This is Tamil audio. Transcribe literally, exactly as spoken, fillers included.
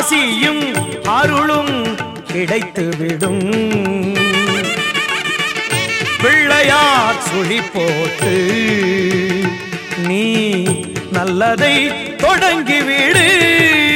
ஆசியும் அருளும் கிடைத்துவிடும். பிள்ளையார் சுழி போட்டு நீ நல்லதை தொடங்கிவிடு.